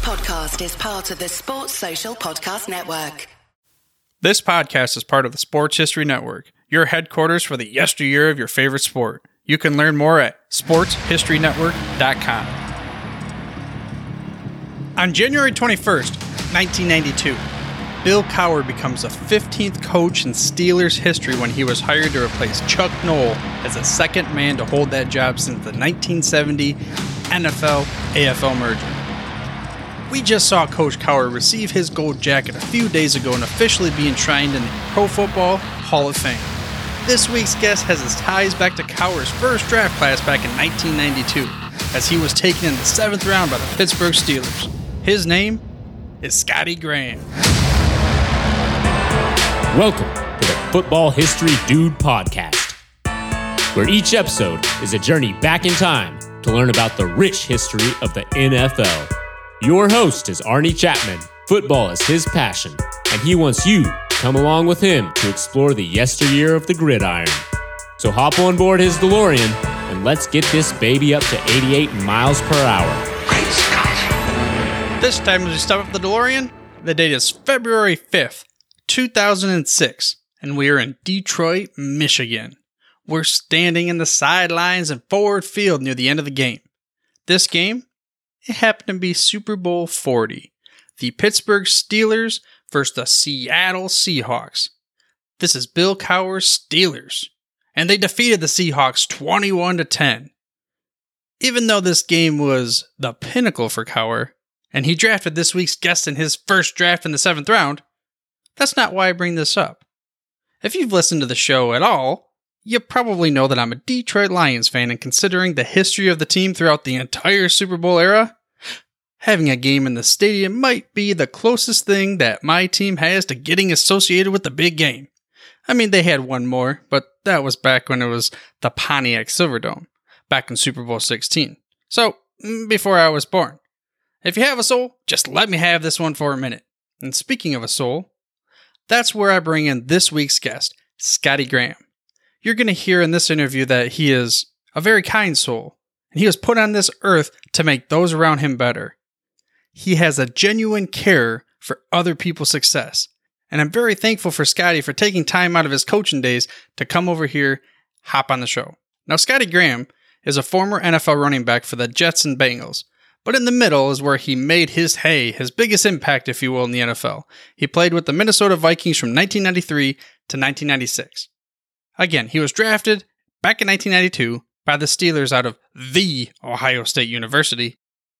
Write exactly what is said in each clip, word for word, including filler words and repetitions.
podcast is part of the Sports Social Podcast Network. This podcast is part of the Sports History Network, your headquarters for the yesteryear of your favorite sport. You can learn more at sports history network dot com. On January twenty-first, nineteen ninety-two, Bill Cowher becomes the fifteenth coach in Steelers history when he was hired to replace Chuck Noll as the second man to hold that job since the nineteen seventy N F L A F L merger. We just saw Coach Cowher receive his gold jacket a few days ago and officially be enshrined in the Pro Football Hall of Fame. This week's guest has his ties back to Cowher's first draft class back in nineteen ninety-two, as he was taken in the seventh round by the Pittsburgh Steelers. His name is Scotty Graham. Welcome to the Football History Dude Podcast, where each episode is a journey back in time to learn about the rich history of the N F L. Your host is Arnie Chapman. Football is his passion, and he wants you to come along with him to explore the yesteryear of the gridiron. So hop on board his DeLorean, and let's get this baby up to eighty-eight miles per hour. Great Scott! This time as we stop up the DeLorean, the date is February fifth, two thousand six, and we are in Detroit, Michigan. We're standing in the sidelines and forward field near the end of the game. This game, it happened to be Super Bowl forty, the Pittsburgh Steelers versus the Seattle Seahawks. This is Bill Cowher's Steelers, and they defeated the Seahawks twenty-one to ten. Even though this game was the pinnacle for Cowher, and he drafted this week's guest in his first draft in the seventh round, that's not why I bring this up. If you've listened to the show at all, you probably know that I'm a Detroit Lions fan, and considering the history of the team throughout the entire Super Bowl era, having a game in the stadium might be the closest thing that my team has to getting associated with the big game. I mean, they had one more, but that was back when it was the Pontiac Silverdome, back in Super Bowl sixteen. So, before I was born. If you have a soul, just let me have this one for a minute. And speaking of a soul, that's where I bring in this week's guest, Scotty Graham. You're going to hear in this interview that he is a very kind soul, and he was put on this earth to make those around him better. He has a genuine care for other people's success, and I'm very thankful for Scotty for taking time out of his coaching days to come over here, hop on the show. Now, Scotty Graham is a former N F L running back for the Jets and Bengals, but in the middle is where he made his hay, his biggest impact, if you will, in the N F L. He played with the Minnesota Vikings from nineteen ninety-three to nineteen ninety-six. Again, he was drafted back in nineteen ninety-two by the Steelers out of the Ohio State University.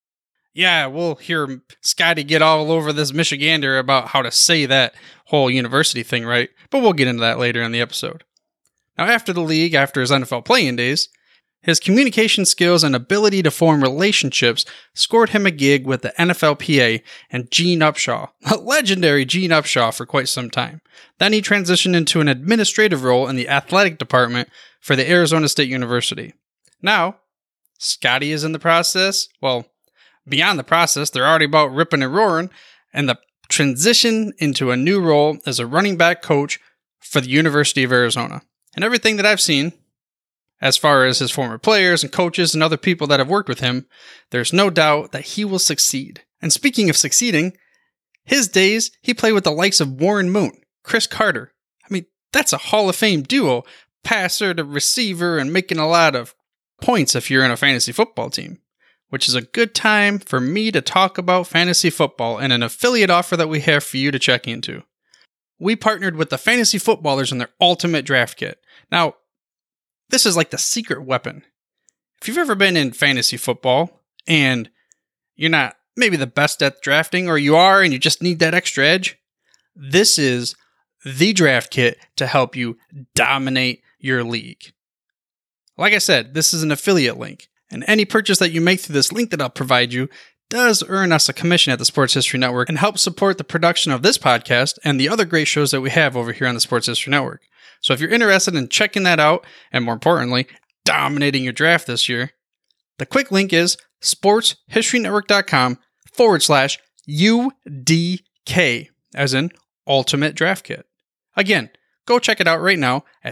Yeah, we'll hear Scotty get all over this Michigander about how to say that whole university thing right, but we'll get into that later in the episode. Now, after the league, after his N F L playing days, his communication skills and ability to form relationships scored him a gig with the N F L P A and Gene Upshaw, a legendary Gene Upshaw, for quite some time. Then he transitioned into an administrative role in the athletic department for the Arizona State University. Now, Scotty is in the process, well, beyond the process, they're already about ripping and roaring, and the transition into a new role as a running back coach for the University of Arizona. And everything that I've seen, as far as his former players and coaches and other people that have worked with him, there's no doubt that he will succeed. And speaking of succeeding, his days, he played with the likes of Warren Moon, Chris Carter. I mean, that's a Hall of Fame duo, passer to receiver and making a lot of points if you're in a fantasy football team, which is a good time for me to talk about fantasy football and an affiliate offer that we have for you to check into. We partnered with the Fantasy Footballers in their Ultimate Draft Kit. Now, this is like the secret weapon. If you've ever been in fantasy football and you're not maybe the best at drafting, or you are and you just need that extra edge, this is the draft kit to help you dominate your league. Like I said, this is an affiliate link, and any purchase that you make through this link that I'll provide you does earn us a commission at the Sports History Network and help support the production of this podcast and the other great shows that we have over here on the Sports History Network. So if you're interested in checking that out, and more importantly, dominating your draft this year, the quick link is sportshistorynetwork.com forward slash UDK, as in Ultimate Draft Kit. Again, go check it out right now at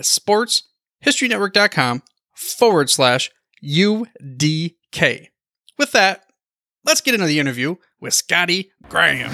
sportshistorynetwork.com forward slash UDK. With that, let's get into the interview with Scotty Graham.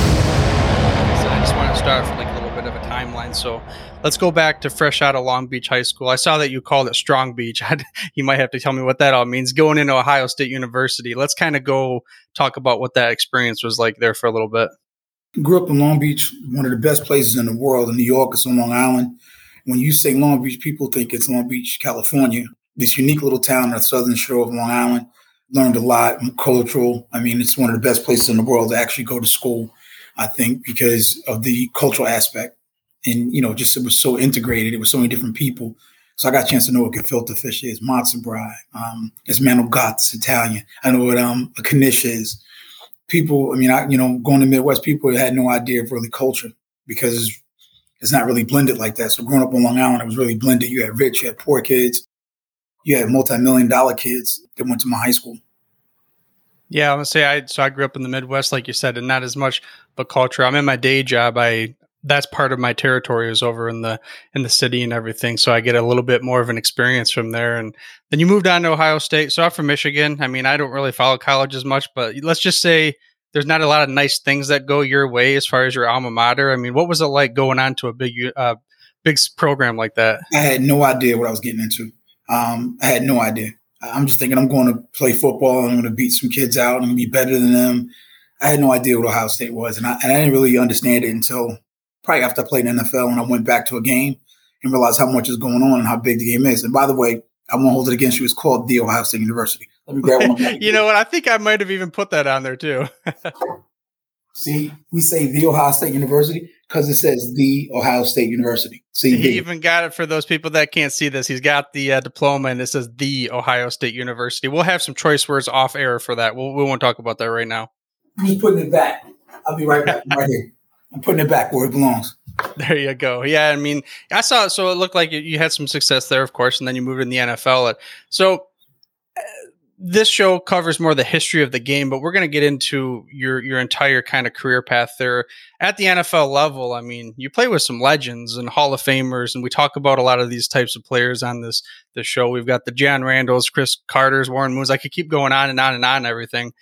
So I just want to start with like a little bit of a timeline. So let's go back to fresh out of Long Beach High School. I saw that you called it Strong Beach. You might have to tell me what that all means. Going into Ohio State University. Let's kind of go talk about what that experience was like there for a little bit. Grew up in Long Beach, one of the best places in the world. In New York, it's on Long Island. When you say Long Beach, people think it's Long Beach, California. This unique little town on the southern shore of Long Island. Learned a lot, cultural. I mean, it's one of the best places in the world to actually go to school, I think, because of the cultural aspect. And, you know, just it was so integrated. It was so many different people. So I got a chance to know what gefilte fish is, matzo brie, um, it's mandelgate, it's Italian. I know what um, a knish is. People, I mean, I, you know, going to Midwest, people had no idea of really culture because it's not really blended like that. So growing up on Long Island, it was really blended. You had rich, you had poor kids. You had multi-million dollar kids that went to my high school. Yeah, I'm gonna say I so I grew up in the Midwest, like you said, and not as much but culture. I'm in my day job. I that's part of my territory is over in the in the city and everything. So I get a little bit more of an experience from there. And then you moved on to Ohio State. So I'm from Michigan. I mean, I don't really follow college as much, but let's just say there's not a lot of nice things that go your way as far as your alma mater. I mean, what was it like going on to a big uh, big program like that? I had no idea what I was getting into. Um, I had no idea. I'm just thinking I'm going to play football and I'm going to beat some kids out and be better than them. I had no idea what Ohio State was. And I, and I didn't really understand it until probably after I played in the N F L and I went back to a game and realized how much is going on and how big the game is. And by the way, I won't hold it against you. It's called The Ohio State University. Let me grab one. You know what? I think I might have even put that on there too. See, we say The Ohio State University because it says The Ohio State University. See, he even got it for those people that can't see this. He's got the uh, diploma and it says The Ohio State University. We'll have some choice words off air for that. We'll, we won't talk about that right now. I'm just putting it back. I'll be right back. Right here. I'm putting it back where it belongs. There you go. Yeah, I mean, I saw it. So it looked like you, you had some success there, of course, and then you moved in the N F L. So uh, this show covers more the history of the game, but we're going to get into your your entire kind of career path there at the N F L level. I mean, you play with some legends and Hall of Famers, and we talk about a lot of these types of players on this this show. We've got the John Randalls, Chris Carters, Warren Moons. I could keep going on and on and on and everything.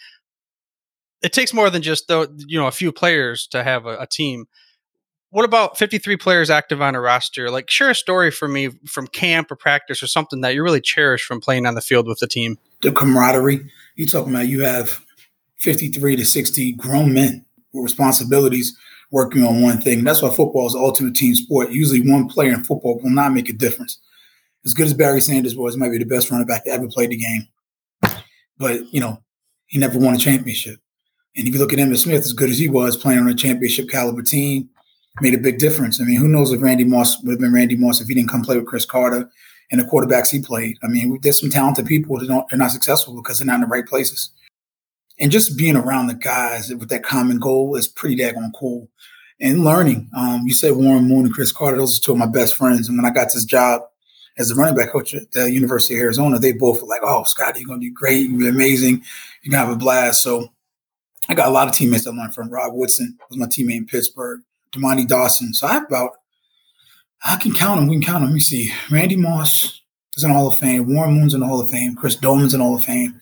It takes more than just the, you know, a few players to have a, a team. What about fifty-three players active on a roster? Like, share a story for me from camp or practice or something that you really cherish from playing on the field with the team. The camaraderie. You're talking about you have fifty-three to sixty grown men with responsibilities working on one thing. That's why football is the ultimate team sport. Usually one player in football will not make a difference. As good as Barry Sanders was, he might be the best running back that ever played the game. But, you know, he never won a championship. And if you look at Emmitt Smith, as good as he was, playing on a championship caliber team, made a big difference. I mean, who knows if Randy Moss would have been Randy Moss if he didn't come play with Chris Carter and the quarterbacks he played. I mean, there's some talented people that don't, they're not successful because they're not in the right places. And just being around the guys with that common goal is pretty daggone cool. And learning. Um, you said Warren Moon and Chris Carter, those are two of my best friends. And when I got this job as a running back coach at the University of Arizona, they both were like, oh, Scotty, you're going to do great. You're going to be amazing. You're going to have a blast. So I got a lot of teammates I learned from. Rod Woodson was my teammate in Pittsburgh. Damani Dawson. So I have about, I can count them. We can count them. Let me see. Randy Moss is in the Hall of Fame. Warren Moon's in the Hall of Fame. Chris Doman's in the Hall of Fame.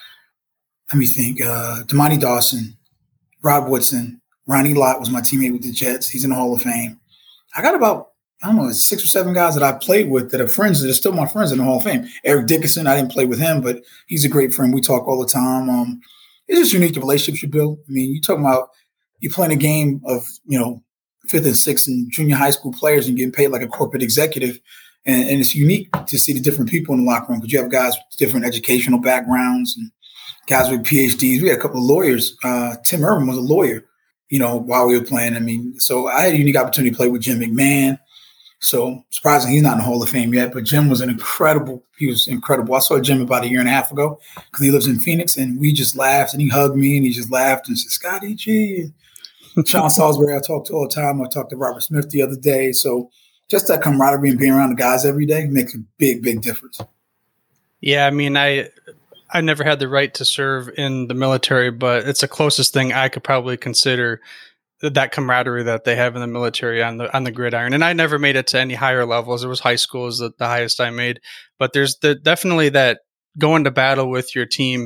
Let me think. Uh, Damani Dawson, Rod Woodson, Ronnie Lott was my teammate with the Jets. He's in the Hall of Fame. I got about, I don't know, six or seven guys that I played with that are friends that are still my friends in the Hall of Fame. Eric Dickerson, I didn't play with him, but he's a great friend. We talk all the time. Um, it's just unique, the relationships you build. I mean, you're talking about you playing a game of, you know, fifth and sixth and junior high school players and getting paid like a corporate executive. And, and it's unique to see the different people in the locker room because you have guys with different educational backgrounds and guys with P H Ds. We had a couple of lawyers. Uh, Tim Irwin was a lawyer, you know, while we were playing. I mean, so I had a unique opportunity to play with Jim McMahon. So surprisingly, he's not in the Hall of Fame yet, but Jim was an incredible, he was incredible. I saw Jim about a year and a half ago because he lives in Phoenix and we just laughed and he hugged me and he just laughed and said, Scotty G. Sean Salisbury, I talk to all the time. I talked to Robert Smith the other day. So just that camaraderie and being around the guys every day makes a big, big difference. Yeah, I mean, I I never had the right to serve in the military, but it's the closest thing I could probably consider that camaraderie that they have in the military on the on the gridiron. And I never made it to any higher levels. It was high school is the, the highest I made. But there's the, definitely that going to battle with your team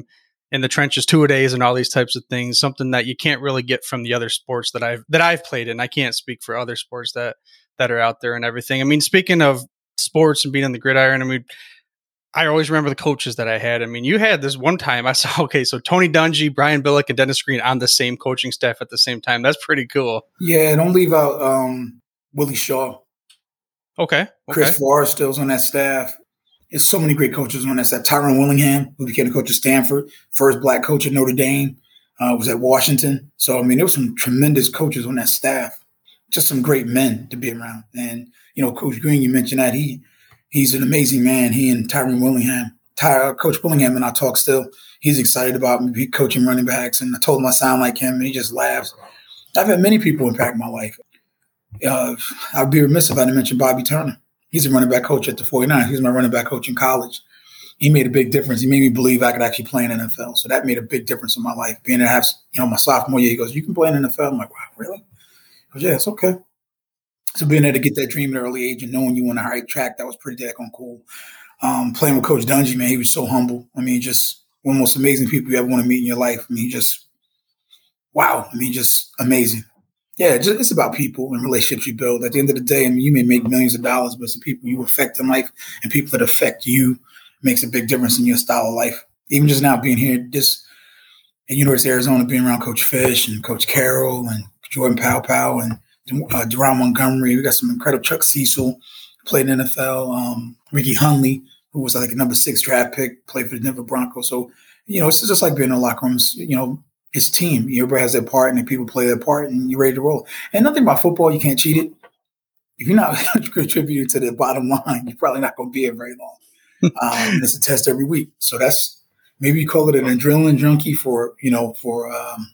in the trenches two-a-days and all these types of things, something that you can't really get from the other sports that I've that I've played in. I can't speak for other sports that that are out there and everything. I mean, speaking of sports and being on the gridiron, I mean, I always remember the coaches that I had. I mean, you had this one time I saw, okay, so Tony Dungy, Brian Billick, and Dennis Green on the same coaching staff at the same time. That's pretty cool. Yeah, don't leave out um, Willie Shaw. Okay. okay. Chris Forrester was on that staff. There's so many great coaches on that staff. Tyrone Willingham, who became the coach at Stanford, first black coach at Notre Dame, uh, was at Washington. So, I mean, there were some tremendous coaches on that staff. Just some great men to be around. And, you know, Coach Green, you mentioned that. He He's an amazing man. He and Tyrone Willingham. Ty, Coach Willingham and I talk still. He's excited about me coaching running backs. And I told him I sound like him, and he just laughs. I've had many people impact my life. Uh, I'd be remiss if I didn't mention Bobby Turner. He's a running back coach at the forty-niners. He was my running back coach in college. He made a big difference. He made me believe I could actually play in the N F L. So that made a big difference in my life. Being to have, you know, my sophomore year, he goes, "You can play in the N F L." I'm like, "Wow, really?" I goes, "Yeah, it's okay." So being able to get that dream at an early age and knowing you on the right track, that was pretty daggone cool. Um, playing with Coach Dungy, man, he was so humble. I mean, just one of the most amazing people you ever want to meet in your life. I mean, just, wow. I mean, just amazing. Yeah, just, it's about people and relationships you build. At the end of the day, I mean, you may make millions of dollars, but it's the people you affect in life and people that affect you makes a big difference in your style of life. Even just now being here, just at University of Arizona, being around Coach Fish and Coach Carroll and Jordan Pow Pow and Uh, Deron Montgomery. We got some incredible Chuck Cecil, played in the N F L. Um, Ricky Hundley, who was like a number six draft pick, played for the Denver Broncos. So, you know, it's just like being in the locker rooms. You know, it's team. Everybody has their part, and people play their part, and you're ready to roll. And nothing about football, you can't cheat it. If you're not contributing to the bottom line, you're probably not going to be here very long. Um, it's a test every week. So that's maybe you call it an adrenaline junkie for, you know, for um,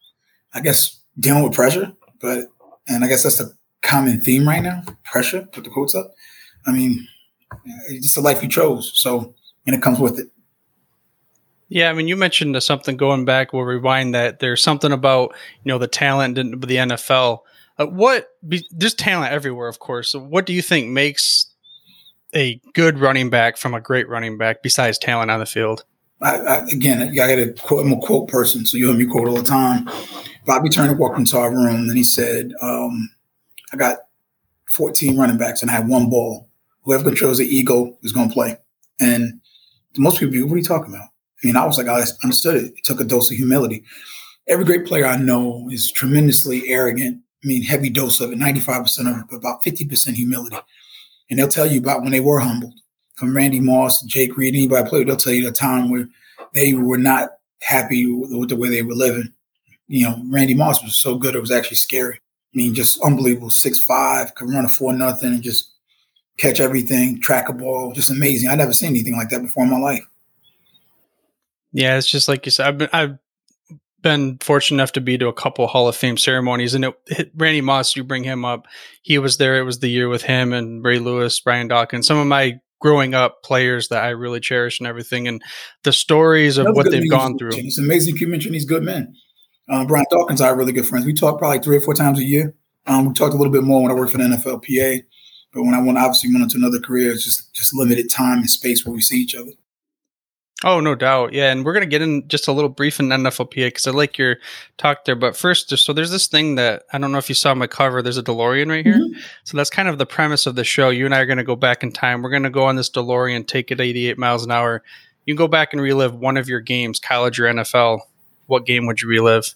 I guess dealing with pressure, but. And I guess that's the common theme right now, pressure, put the quotes up. I mean, it's just the life you chose. So, and it comes with it. Yeah, I mean, you mentioned something going back, we'll rewind that. There's something about, you know, the talent in the N F L. Uh, what, be, there's talent everywhere, of course. So what do you think makes a good running back from a great running back besides talent on the field? I, I, again, I got to quote, I'm a quote person, so you hear me quote all the time. Bobby Turner walked into our room and he said, um, I got fourteen running backs and I had one ball. Whoever controls the ego is going to play. And most people, what are you talking about? I mean, I was like, I understood it. It took a dose of humility. Every great player I know is tremendously arrogant. I mean, heavy dose of it, ninety-five percent of it, but about fifty percent humility. And they'll tell you about when they were humbled. From Randy Moss, Jake Reed, anybody I played, they'll tell you the time where they were not happy with, with the way they were living. You know, Randy Moss was so good, it was actually scary. I mean, just unbelievable, six five, could run a four nothing and just catch everything, track a ball, just amazing. I'd never seen anything like that before in my life. Yeah, it's just like you said, I've been, I've been fortunate enough to be to a couple Hall of Fame ceremonies, and it, it, Randy Moss, you bring him up, he was there. It was the year with him and Ray Lewis, Brian Dawkins, some of my growing up players that I really cherish and everything, and the stories of That's what they've gone through. It's amazing you mentioned these good men. Um, Brian Dawkins and I are really good friends. We talk probably three or four times a year. Um, we talked a little bit more when I worked for the N F L P A, but when I went, obviously went into another career, it's just just limited time and space where we see each other. Oh, no doubt. Yeah, and we're going to get in just a little brief in N F L P A because I like your talk there. But first, just, so there's this thing that, I don't know if you saw my cover, there's a DeLorean right here. Mm-hmm. So that's kind of the premise of the show. You and I are going to go back in time. We're going to go on this DeLorean, take it eighty-eight miles an hour. You can go back and relive one of your games, college or N F L. What game would you relive?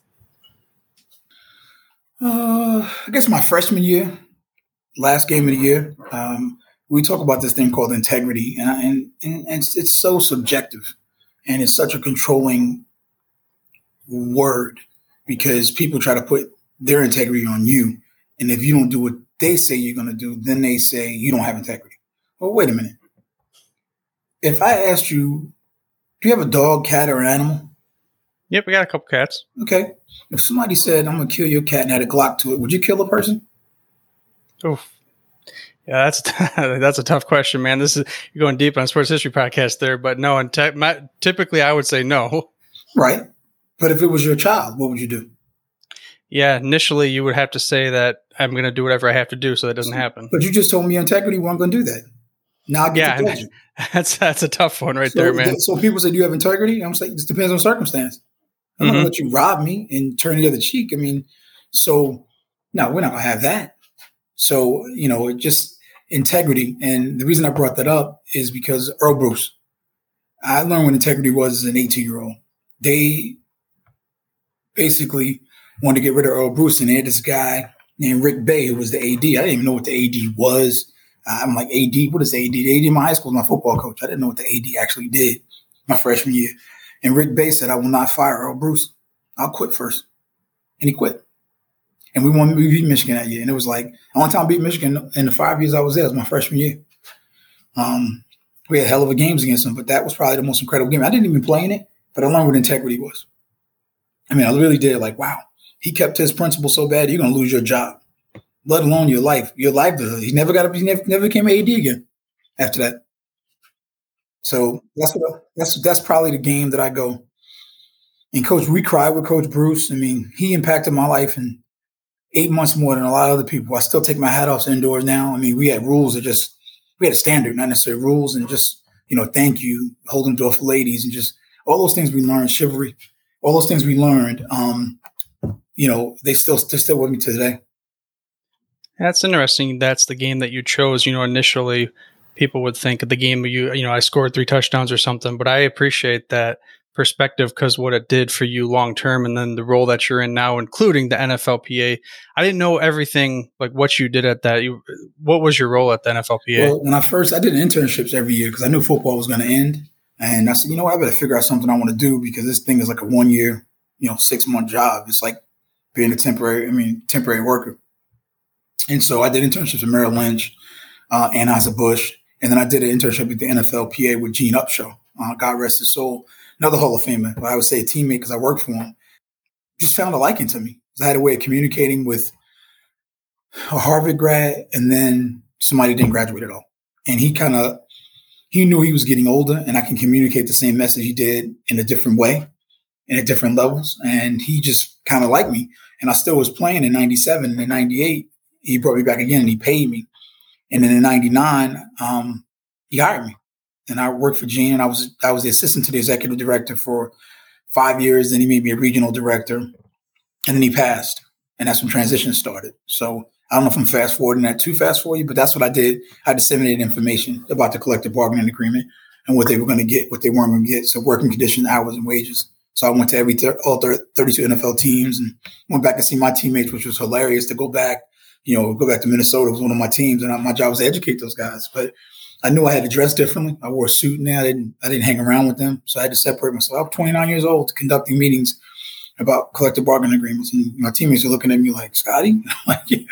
Uh, I guess my freshman year, last game of the year. Um, we talk about this thing called integrity, and, and, and it's, it's so subjective, and it's such a controlling word because people try to put their integrity on you, and if you don't do what they say you're going to do, then they say you don't have integrity. Well, wait a minute. If I asked you, do you have a dog, cat, or an animal? Yep, we got a couple cats. Okay. If somebody said, I'm going to kill your cat and had a Glock to it, would you kill a person? Oh, yeah, that's that's a tough question, man. This is you're going deep on a sports history podcast there, but no, and te- my, typically I would say no. Right. But if it was your child, what would you do? Yeah, initially you would have to say that I'm going to do whatever I have to do so that doesn't happen. But you just told me integrity weren't going to do that. Now I get Yeah, to coach. that's that's a tough one right so, there, man. So people say, do you have integrity? I'm saying, it depends on circumstance. I'm not Mm-hmm. going to let you rob me and turn the other cheek. I mean, so no, we're not going to have that. So, you know, it just integrity. And the reason I brought that up is because Earl Bruce, I learned what integrity was as an eighteen-year-old. They basically wanted to get rid of Earl Bruce, and they had this guy named Rick Bay, who was the A D. I didn't even know what the A D was. Uh, I'm like, A D? What is the A D? The A D in my high school was my football coach. I didn't know what the A D actually did my freshman year. And Rick Bay said, I will not fire Earl Bruce. I'll quit first. And he quit. And we won, we beat Michigan that year. And it was like, the only time I beat Michigan in the five years I was there was my freshman year. Um, we had hell of a games against them, but that was probably the most incredible game. I didn't even play in it, but I learned what integrity was. I mean, I really did. Like, wow, he kept his principle so bad, you're going to lose your job, let alone your life, your livelihood. He never got, he never, never became an A D again after that. So that's what, that's that's probably the game that I go. And Coach, we cried with Coach Bruce. I mean, he impacted my life in eight months more than a lot of other people. I still take my hat off indoors now. I mean, we had rules that just, we had a standard, not necessarily rules, and just, you know, thank you, holding door for ladies, and just all those things we learned, chivalry, all those things we learned, um, you know, they still, they're still with me to today. That's interesting. That's the game that you chose. You know, initially people would think of the game you, you know, I scored three touchdowns or something, but I appreciate that perspective because what it did for you long term, and then the role that you're in now, including the N F L P A. I didn't know everything like what you did at that. You, what was your role at the N F L P A? Well, when I first, I did internships every year because I knew football was going to end, and I said, you know what, I better figure out something I want to do because this thing is like a one year, you know, six month job. It's like being a temporary, I mean, temporary worker. And so I did internships with Merrill Lynch, uh, Anheuser-Busch, and then I did an internship at the N F L P A with Gene Upshaw. Uh, God rest his soul. Another Hall of Famer, I would say a teammate because I worked for him, just found a liking to me. I had a way of communicating with a Harvard grad and then somebody didn't graduate at all. And he kind of, he knew he was getting older and I can communicate the same message he did in a different way, in at different levels. And he just kind of liked me. And I still was playing in ninety-seven and in ninety-eight, he brought me back again and he paid me. And then in ninety-nine, um, he hired me. And I worked for Gene, and I was I was the assistant to the executive director for five years. Then he made me a regional director, and then he passed, and that's when transition started. So I don't know if I'm fast forwarding that too fast for you, but that's what I did. I disseminated information about the collective bargaining agreement and what they were going to get, what they weren't going to get. So working conditions, hours, and wages. So I went to every th- all thirty-two N F L teams and went back and see my teammates, which was hilarious to go back. You know, go back to Minnesota. It was one of my teams, and I, my job was to educate those guys, but I knew I had to dress differently. I wore a suit in there. I didn't, I didn't hang around with them. So I had to separate myself. I was twenty-nine years old conducting meetings about collective bargaining agreements. And my teammates were looking at me like, Scotty? I'm like, yeah.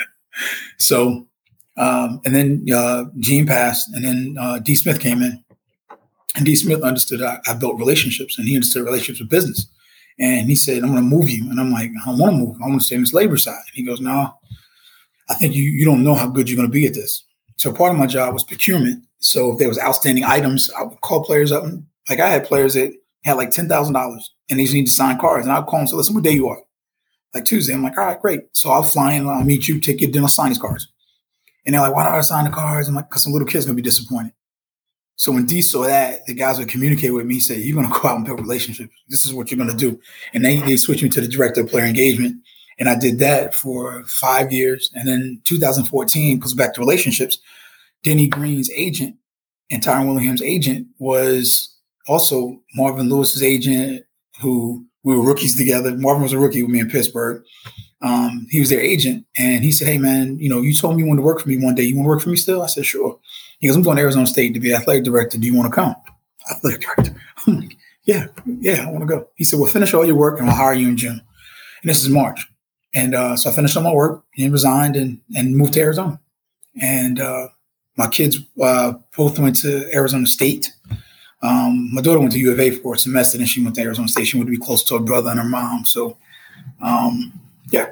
So, um, and then uh, Gene passed, and then uh, D. Smith came in. And D. Smith understood I, I built relationships, and he understood relationships with business. And he said, I'm going to move you. And I'm like, I don't want to move. I want to stay on this labor side. And he goes, no, I think you, you don't know how good you're going to be at this. So part of my job was procurement. So if there was outstanding items, I would call players up. And, like I had players that had like ten thousand dollars and they just need to sign cards. And I'd call them and say, listen, what day you are? Like Tuesday. I'm like, all right, great. So I'll fly in, I'll meet you, take your dinner, sign these cards. And they're like, why do I sign the cards? I'm like, because some little kid's going to be disappointed. So when D saw that, the guys would communicate with me, say, you're going to go out and build relationships. This is what you're going to do. And then they switched me to the director of player engagement. And I did that for five years. And then two thousand fourteen, goes back to relationships, Denny Green's agent and Tyron Willingham's agent was also Marvin Lewis's agent, who we were rookies together. Marvin was a rookie with me in Pittsburgh. Um, he was their agent. And he said, hey, man, you know, you told me you wanted to work for me one day. You want to work for me still? I said, sure. He goes, I'm going to Arizona State to be athletic director. Do you want to come? Athletic director. I'm like, yeah, yeah, I want to go. He said, well, finish all your work and I'll hire you in June. And this is March. And uh, so I finished all my work and resigned and, and moved to Arizona. And uh, my kids uh, both went to Arizona State. Um, my daughter went to U of A for a semester, and she went to Arizona State. She wanted to be close to her brother and her mom. So, um, yeah.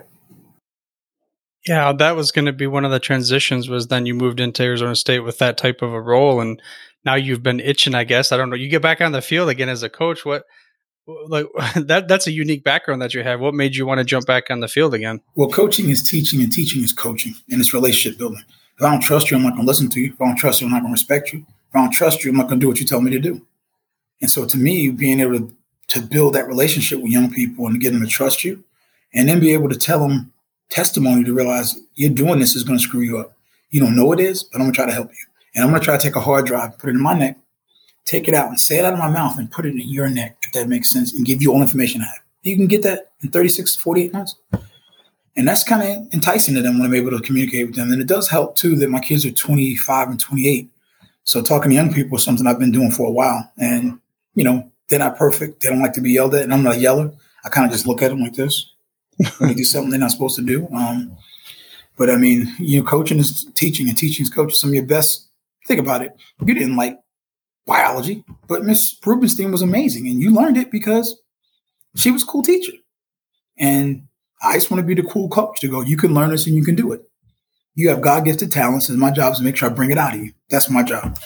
Yeah, that was going to be one of the transitions was then you moved into Arizona State with that type of a role. And now you've been itching, I guess. I don't know. You get back on the field again as a coach. What, like that, that's a unique background that you have. What made you want to jump back on the field again? Well, coaching is teaching and teaching is coaching, and it's relationship building. If I don't trust you, I'm not going to listen to you. If I don't trust you, I'm not going to respect you. If I don't trust you, I'm not going to do what you tell me to do. And so to me, being able to, to build that relationship with young people and get them to trust you, and then be able to tell them testimony to realize you're doing this is going to screw you up. You don't know it is, but I'm going to try to help you. And I'm going to try to take a hard drive, put it in my neck, take it out and say it out of my mouth and put it in your neck, if that makes sense, and give you all information I have. You can get that in thirty-six to forty-eight months. And that's kind of enticing to them when I'm able to communicate with them. And it does help, too, that my kids are twenty-five and twenty-eight. So talking to young people is something I've been doing for a while. And, you know, they're not perfect. They don't like to be yelled at. And I'm not a yeller. I kind of just look at them like this when they do something they're not supposed to do. Um, but, I mean, you know, coaching is teaching, and teaching is coaching. Some of your best – think about it. You didn't like biology, but Miss Rubenstein was amazing. And you learned it because she was a cool teacher. And I just want to be the cool coach to go, you can learn this and you can do it. You have God-gifted talents, and my job is to make sure I bring it out of you. That's my job.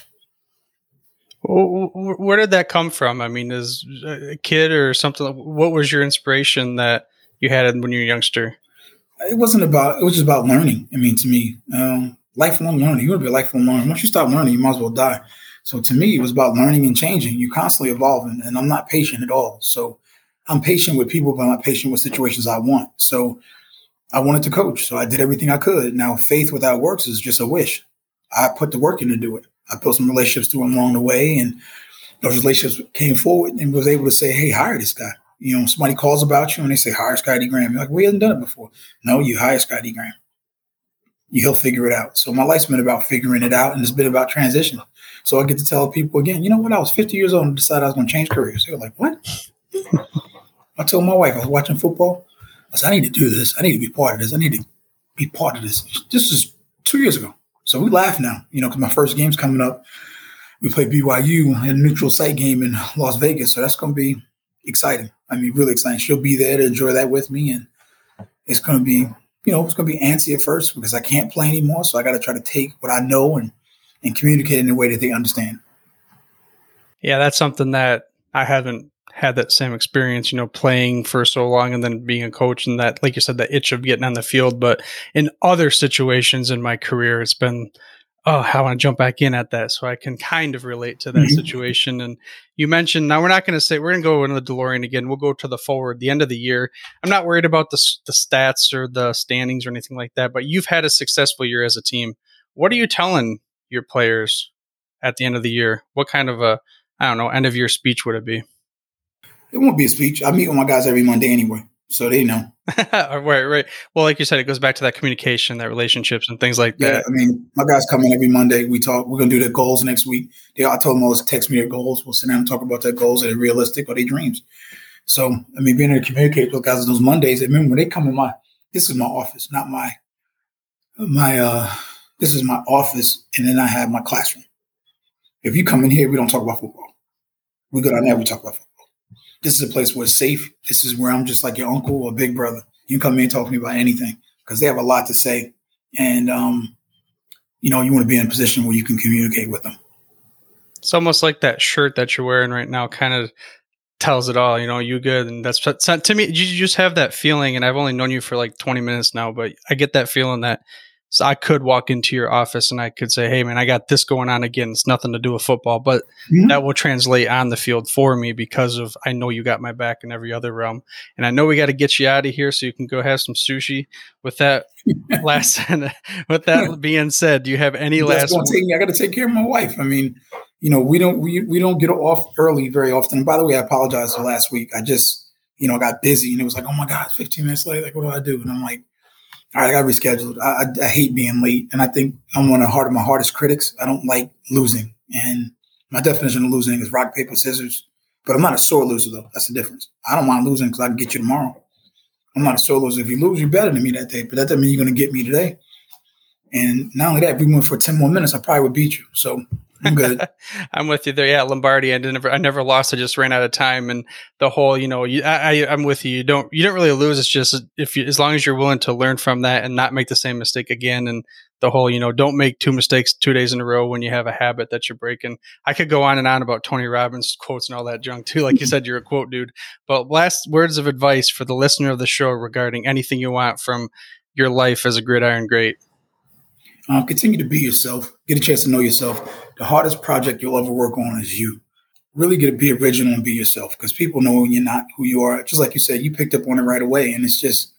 Where did that come from? I mean, as a kid or something, what was your inspiration that you had when you were a youngster? It wasn't about, it was just about learning. I mean, to me, um, lifelong learning. You want to be a lifelong learner. Once you stop learning, you might as well die. So to me, it was about learning and changing. You're constantly evolving, and I'm not patient at all. So I'm patient with people, but I'm not patient with situations I want. So I wanted to coach. So I did everything I could. Now, faith without works is just a wish. I put the work in to do it. I built some relationships through them along the way, and those relationships came forward and was able to say, hey, hire this guy. You know, somebody calls about you and they say, hire Scotty Graham. You're like, we haven't done it before. No, you hire Scotty Graham. He'll figure it out. So my life's been about figuring it out, and it's been about transition. So I get to tell people again, you know what? I was fifty years old and decided I was going to change careers. They were like, what? I told my wife, I was watching football. I said, I need to do this. I need to be part of this. I need to be part of this. This is two years ago. So we laugh now, you know, because my first game's coming up. We play B Y U in a neutral site game in Las Vegas. So that's going to be exciting. I mean, really exciting. She'll be there to enjoy that with me. And it's going to be, you know, it's going to be antsy at first because I can't play anymore. So I got to try to take what I know and, and communicate in a way that they understand. Yeah, that's something that I haven't had that same experience, you know, playing for so long and then being a coach, and that, like you said, the itch of getting on the field. But in other situations in my career, it's been, oh, I want to jump back in at that. So I can kind of relate to that mm-hmm. situation. And you mentioned, now we're not going to say, we're going to go into the DeLorean again. We'll go to the forward, the end of the year. I'm not worried about the, the stats or the standings or anything like that, but you've had a successful year as a team. What are you telling your players at the end of the year? What kind of a, I don't know, end of year speech would it be? It won't be a speech. I meet with my guys every Monday anyway, so they know. right, right. Well, like you said, it goes back to that communication, that relationships and things like yeah, that. I mean, my guys come in every Monday. We talk. We're going to do their goals next week. They, I told them all to text me their goals. We'll sit down and talk about their goals. Are they realistic or are they dreams? So, I mean, being able to communicate with guys on those Mondays, I remember when they come in my, this is my office, not my, my, uh, this is my office, and then I have my classroom. If you come in here, we don't talk about football. We go down there, we talk about football. This is a place where it's safe. This is where I'm just like your uncle or big brother. You can come in and talk to me about anything because they have a lot to say. And, um, you know, you want to be in a position where you can communicate with them. It's almost like that shirt that you're wearing right now kind of tells it all, you know, you good. And that's, to me, you just have that feeling. And I've only known you for like twenty minutes now, but I get that feeling that so I could walk into your office and I could say, hey, man, I got this going on again. It's nothing to do with football, but mm-hmm. that will translate on the field for me because of I know you got my back in every other realm. And I know we got to get you out of here so you can go have some sushi. With that last, with that being said, do you have any That's last? Take, I got to take care of my wife. I mean, you know, we don't we we don't get off early very often. And by the way, I apologize for last week. I just, you know, got busy and it was like, oh my God, fifteen minutes late. Like, what do I do? And I'm like, all right, I got rescheduled. I, I, I hate being late. And I think I'm one of the heart of my hardest critics. I don't like losing. And my definition of losing is rock, paper, scissors. But I'm not a sore loser, though. That's the difference. I don't mind losing because I can get you tomorrow. I'm not a sore loser. If you lose, you're better than me that day. But that doesn't mean you're going to get me today. And not only that, if we went for ten more minutes, I probably would beat you. So I'm good. I'm with you there. Yeah, Lombardi. I never, I never lost. I just ran out of time, and the whole, you know, you, I, I, I'm with you. You don't, you don't really lose. It's just if you, as long as you're willing to learn from that and not make the same mistake again. And the whole, you know, don't make two mistakes two days in a row when you have a habit that you're breaking. I could go on and on about Tony Robbins quotes and all that junk too. Like you said, you're a quote dude. But last words of advice for the listener of the show regarding anything you want from your life as a gridiron great. Um, continue to be yourself. Get a chance to know yourself. The hardest project you'll ever work on is you. Really get to be original and be yourself, because people know you're not who you are. Just like you said, you picked up on it right away. And it's just,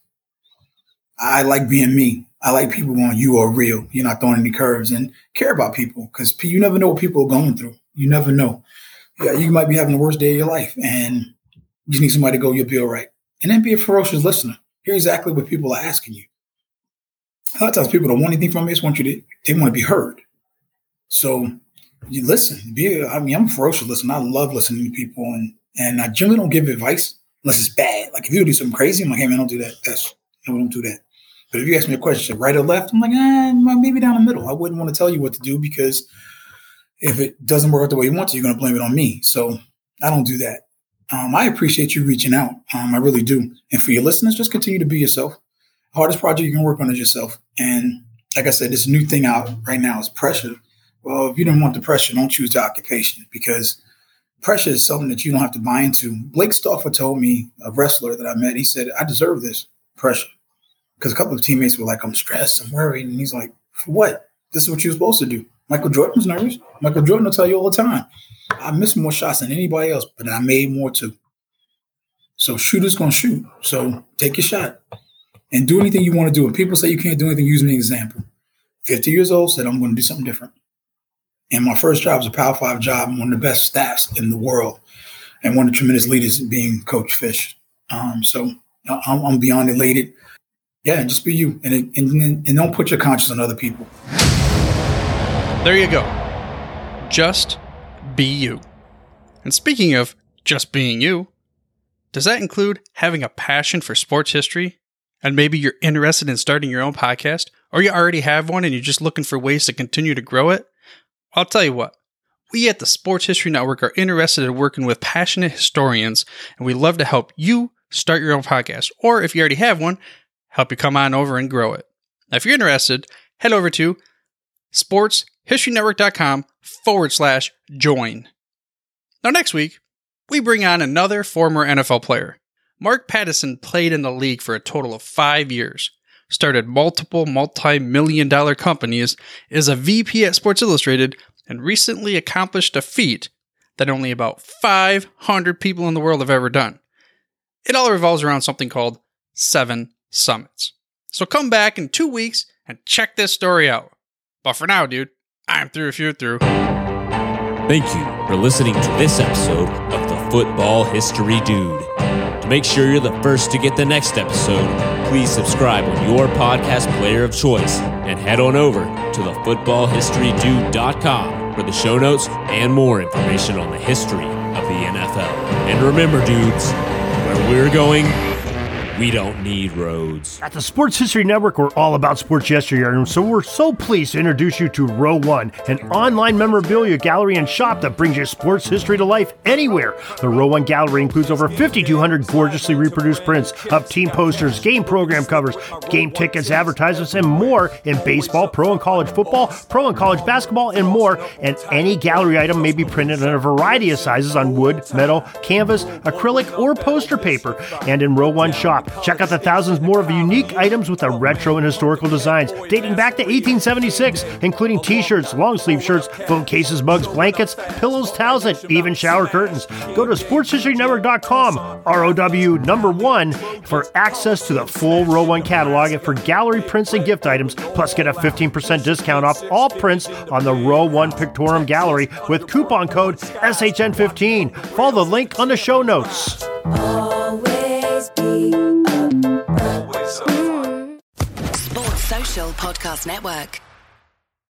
I like being me. I like people going, you are real. You're not throwing any curves, and care about people, because you never know what people are going through. You never know. Yeah, you might be having the worst day of your life, and you just need somebody to go, you'll be all right. And then be a ferocious listener. Hear exactly what people are asking you. A lot of times people don't want anything from you. They just want you to, they want to be heard. So you listen. Be, I mean, I'm a ferocious listener. I love listening to people, and and I generally don't give advice unless it's bad. Like if you do something crazy, I'm like, hey man, don't do that. That's no, don't do that. But if you ask me a question, right or left, I'm like, eh, maybe down the middle. I wouldn't want to tell you what to do, because if it doesn't work out the way you want to, you're going to blame it on me. So I don't do that. Um, I appreciate you reaching out. Um, I really do. And for your listeners, just continue to be yourself. The hardest project you can work on is yourself. And like I said, this new thing out right now is pressure. Well, if you don't want the pressure, don't choose the occupation, because pressure is something that you don't have to buy into. Blake Stauffer told me, a wrestler that I met, he said, I deserve this pressure. Because a couple of teammates were like, I'm stressed, I'm worried. And he's like, for what? This is what you're supposed to do. Michael Jordan was nervous. Michael Jordan will tell you all the time, I missed more shots than anybody else, but I made more too. So shooters going to shoot. So take your shot and do anything you want to do. If people say you can't do anything, use me as an example. fifty years old, said I'm going to do something different. And my first job was a Power Five job, and one of the best staffs in the world, and one of the tremendous leaders being Coach Fish. Um, so I'm, I'm beyond elated. Yeah, just be you, and, and and don't put your conscience on other people. There you go. Just be you. And speaking of just being you, does that include having a passion for sports history? And maybe you're interested in starting your own podcast, or you already have one and you're just looking for ways to continue to grow it? I'll tell you what. We at the Sports History Network are interested in working with passionate historians, and we'd love to help you start your own podcast. Or if you already have one, help you come on over and grow it. Now, if you're interested, head over to sportshistorynetwork.com forward slash join. Now, next week, we bring on another former N F L player. Mark Pattison played in the league for a total of five years, started multiple multi-million dollar companies, is a V P at Sports Illustrated, and recently accomplished a feat that only about five hundred people in the world have ever done. It all revolves around something called Seven Summits. So come back in two weeks and check this story out. But for now, dude, I'm through if you're through. Thank you for listening to this episode of the Football History Dude. To make sure you're the first to get the next episode, please subscribe on your podcast player of choice and head on over to the football history dude dot com for the show notes and more information on the history of the N F L. And remember, dudes, where we're going, we don't need roads. At the Sports History Network, we're all about sports yesteryear, and so we're so pleased to introduce you to Row One, an online memorabilia gallery and shop that brings your sports history to life anywhere. The Row One gallery includes over fifty-two hundred gorgeously reproduced prints of team posters, game program covers, game tickets, advertisements, and more in baseball, pro and college football, pro and college basketball, and more. And any gallery item may be printed in a variety of sizes on wood, metal, canvas, acrylic, or poster paper. And in Row One shop, check out the thousands more of unique items with the retro and historical designs dating back to eighteen seventy-six, including t-shirts, long sleeve shirts, phone cases, mugs, blankets, pillows, towels, and even shower curtains. Go to sports history network dot com, R O W number one, for access to the full Row One catalog and for gallery prints and gift items, plus get a fifteen percent discount off all prints on the Row One Pictorium Gallery with coupon code S H N fifteen. Follow the link on the show notes. Always be up. Always up. Sports Social Podcast Network.